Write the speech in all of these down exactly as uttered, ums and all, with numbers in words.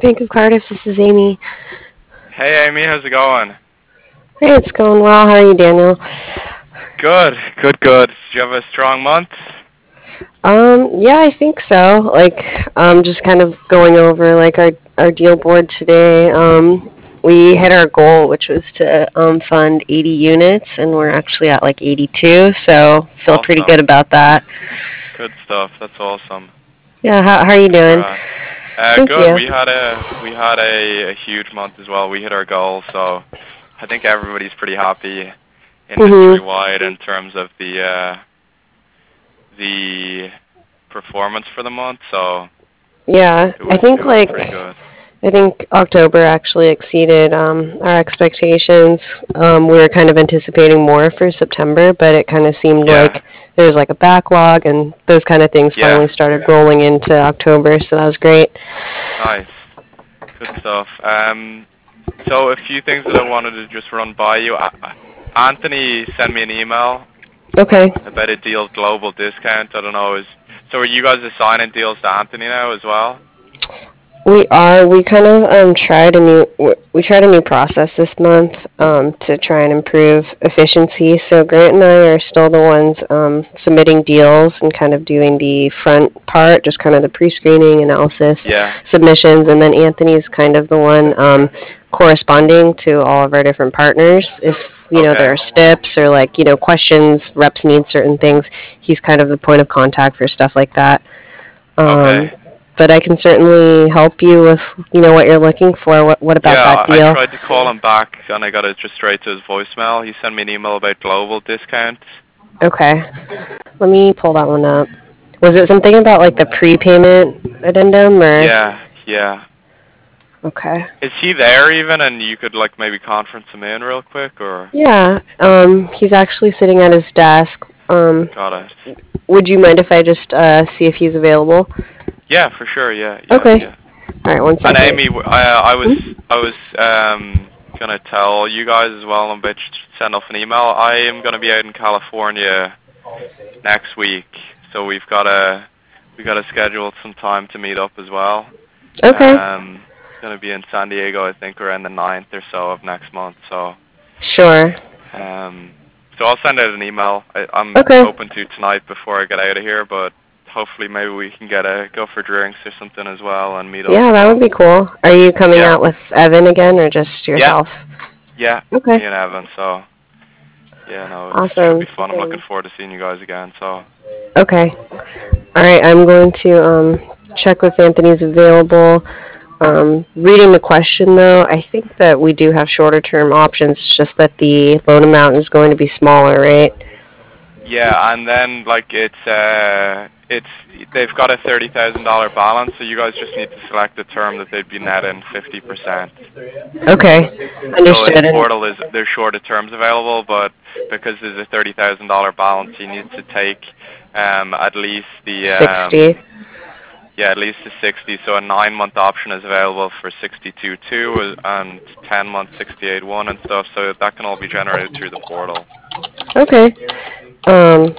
Bank of Cardiff, this is Amy. Hey Amy, how's it going? Hey, it's going well. How are you, Daniel? Good, good, good. Did you have a strong month? Um, yeah, I think so. Like, um, just kind of going over like our our deal board today. Um, we hit our goal, which was to um, fund eighty units, and we're actually at like eighty-two. So feel pretty Awesome. good about that. Good stuff. That's awesome. Yeah, how how are you doing? Congrats. Uh, Thank good. you. We had a we had a, a huge month as well. We hit our goal, so I think everybody's pretty happy industry Mhm. wide in terms of the uh, the performance for the month. So Yeah, it I was it think was pretty like good. I think October actually exceeded um, our expectations. Um, we were kind of anticipating more for September, but it kind of seemed Yeah, like there was like a backlog, and those kind of things yeah. finally started rolling into October. So that was great. Nice. Good stuff. Um, so a few things that I wanted to just run by you. A- Anthony sent me an email Okay. about a deal global discount. I don't know. Is so are you guys assigning deals to Anthony now as well? We are. We kind of um, tried a new. w- We tried a new process this month um, to try and improve efficiency. So Grant and I are still the ones um, submitting deals and kind of doing the front part, just kind of the pre-screening analysis, Yeah. submissions, and then Anthony's kind of the one um, corresponding to all of our different partners. If you know there Okay. are steps or like you know questions, reps need certain things. He's kind of the point of contact for stuff like that. Um, Okay. but I can certainly help you with you know what you're looking for. What what about Yeah, that I I deal? tried to call him back and I got it just straight to his voicemail. He sent me an email about global discount. Okay, let me pull that one up. Was it something about like the prepayment addendum or? Yeah, yeah. Okay. Is he there even and you could like maybe conference him in real quick or Yeah. Um, he's actually sitting at his desk. Um, got it? would you mind if I just uh, see if he's available? Yeah, for sure. Yeah, yeah, Okay. yeah. All right. One And second. Amy, w- I, I was Hmm? I was um gonna tell you guys as well. I'm about to send off an email. I am gonna be out in California next week, so we've got to we got to schedule some time to meet up as well. Okay. Um, gonna be in San Diego, I think, around the ninth or so of next month. So Sure. um, so I'll send out an email. I, I'm Okay. hoping to tonight before I get out of here, but hopefully maybe we can get a go for drinks or something as well and meet up. Yeah, that would So be cool. Are you coming yeah, out with Evan again or just yeah, yourself? yeah, Okay. me and Evan. So yeah, no, it should be Awesome. fun. I'm looking forward to seeing you guys again. So Okay. All right. I'm going to um, check with Anthony's available. Um, reading the question though, I think that we do have shorter term options. It's just that the loan amount is going to be smaller, right? yeah, and then like it's uh it's they've got a thirty thousand dollar balance, so you guys just need to select the term that they'd be netting fifty percent. Okay. So in the Understood. And portal is there's shorter terms available, but because there's a thirty thousand dollar balance, you need to take um at least the sixty. um yeah at least the sixty. So a nine month option is available for sixty two two and ten month sixty eight one and stuff. So that can all be generated through the portal. Okay. Um,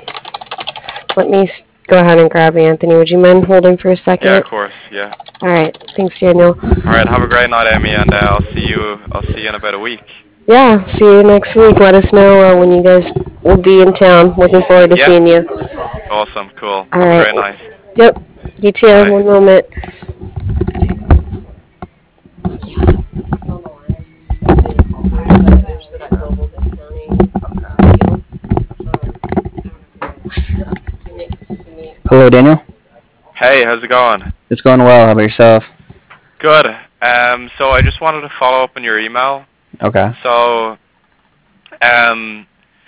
let me s- go ahead and grab Anthony. Would you mind holding for a Yeah, second? of course. Yeah. All right. Thanks, Daniel. All right. Have a great night, Amy, and uh, I'll see you. I'll see you in about a week. Yeah. See you next week. Let us know uh, when you guys will be in town. Looking forward to Yeah. seeing you. Awesome. Cool. All Have a right. great night. Yep. You too. Bye. One moment. Hello, Daniel. Hey, how's it going? It's going well. How about yourself? Good. Um, so I just wanted to follow up on your email. Okay. So, um,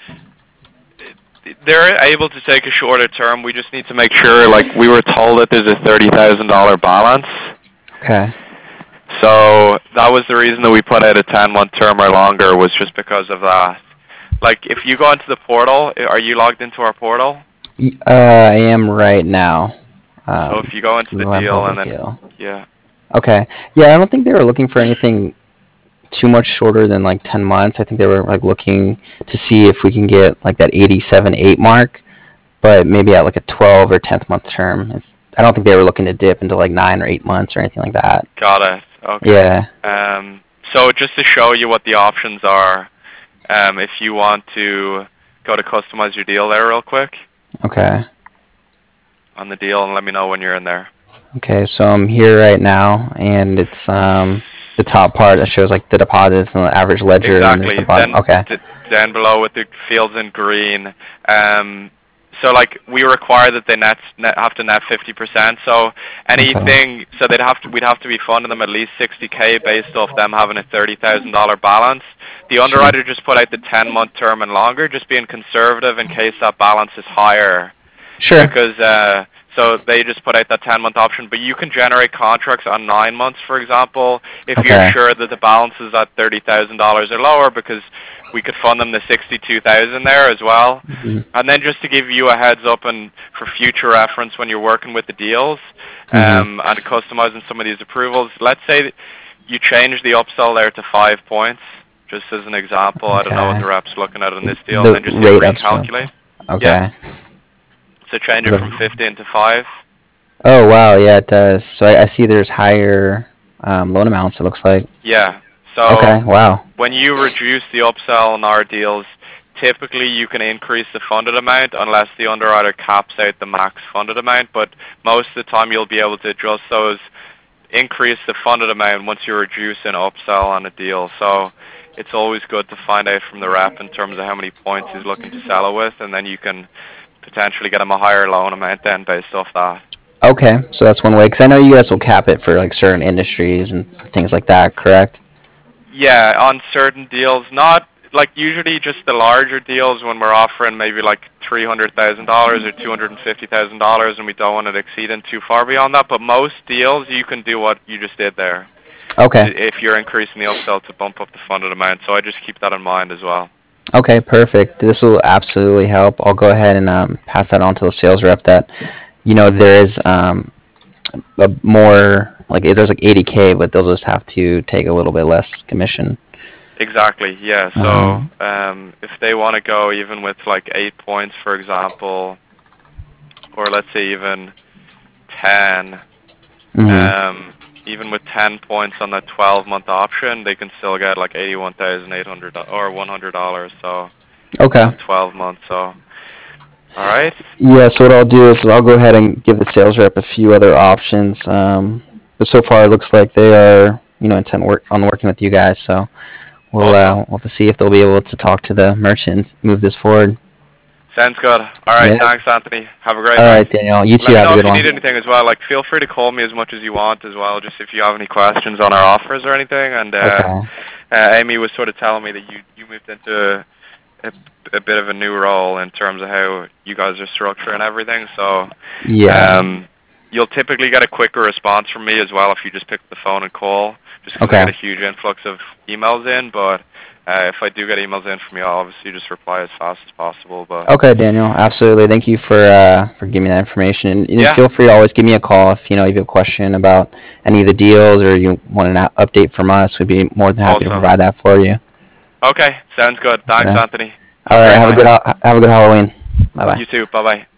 they're able to take a shorter term. We just need to make sure, like, we were told that there's a thirty thousand dollar balance. Okay. So that was the reason that we put out a ten month term or longer, was just because of that. Like, if you go into the portal, are you logged into our portal? Y- Uh, I am right now. So Um, if you go into the deal Lampovi and then, deal. yeah. Okay. Yeah, I don't think they were looking for anything too much shorter than like ten months. I think they were like looking to see if we can get like that eighty-seven eight mark, but maybe at like a twelve or tenth month term. It's, I don't think they were looking to dip into like nine or eight months or anything like that. Got it. Okay. Yeah. Um, so just to show you what the options are, um, if you want to go to customize your deal there real quick Okay. on the deal, and let me know when you're in there. Okay, so I'm here right now, and it's um the top part that shows like the deposits and the average ledger, and there's Exactly. the bottom. Then Okay. d- down below with the fields in green. Um, so like we require that they net, net have to net fifty percent. So anything, so they'd have to we'd have to be funding them at least sixty K based off them having a thirty thousand dollar balance. The underwriter just put out the ten month term and longer, just being conservative in case that balance is higher. Sure. Because uh, so they just put out that ten month option, but you can generate contracts on nine months, for example, if Okay. you're sure that the balance is at thirty thousand dollars or lower, because we could fund them the sixty-two thousand there as well. Mhm. And then just to give you a heads up and for future reference when you're working with the deals Mhm. um, and customizing some of these approvals, let's say that you change the upsell there to five points, just as an example. I don't know what Okay. the rep's looking at in this deal, The and then just hit rate upsell. recalculate. Okay. So change it The- from fifteen to five. Oh wow, yeah, it does. So I, I see there's higher um, loan amounts. It looks like. Yeah. So Okay. Wow. when you reduce the upsell on our deals, typically you can increase the funded amount unless the underwriter caps out the max funded amount. But most of the time you'll be able to adjust those, increase the funded amount once you reduce an upsell on a deal. So it's always good to find out from the rep in terms of how many points he's looking to sell it with, and then you can potentially get him a higher loan amount then based off that. Okay, so that's one way. Because I know you guys will cap it for like certain industries and things like that, correct? Yeah, on certain deals, not like usually just the larger deals when we're offering maybe like three hundred thousand dollars or two hundred fifty thousand dollars, and we don't want it exceeding too far beyond that. But most deals, you can do what you just did there. Okay. If you're increasing the upsell to bump up the funded amount. So I just keep that in mind as well. Okay, perfect. This will absolutely help. I'll go ahead and um, pass that on to the sales rep that, you know, there is um, a more, like, there's like eighty K, but they'll just have to take a little bit less commission. Exactly, yeah. So Uh-huh. um, if they want to go even with like eight points, for example, or let's say even ten, Mhm. um, even with ten points on the twelve month option, they can still get like eighty-one thousand eight hundred or one hundred dollars. So Okay. on twelve months. So all right. Yeah, so what I'll do is I'll go ahead and give the sales rep a few other options. Um, but so far, it looks like they are, you know, intent work on working with you guys. So we'll, uh, Awesome. we'll have to see if they'll be able to talk to the merchant and move this forward. Sounds good. All right. Yeah. Thanks, Anthony. Have a great All night. right, Daniel. You too. Let me Have know a if good you one. need anything as well. Like, feel free to call me as much as you want as well, just if you have any questions on our offers or anything. And uh, Okay. uh, Amy was sort of telling me that you, you moved into a, a bit of a new role in terms of how you guys are structuring everything. So Yeah. um, you'll typically get a quicker response from me as well if you just pick up the phone and call, just because Okay. I get a huge influx of emails in. But uh, if I do get emails in from you, I'll obviously just reply as fast as possible. But Okay, Daniel. Absolutely. Thank you for uh, for giving me that information. And, and Yeah. feel free to always give me a call if you know if you have a question about any of the deals or you want an a- update from us. We'd be more than happy to Awesome. provide that for you. Okay, sounds good. Thanks, Yeah. Anthony. All right. great Have a night. good ha- have a good Halloween. Bye bye. You too. Bye bye.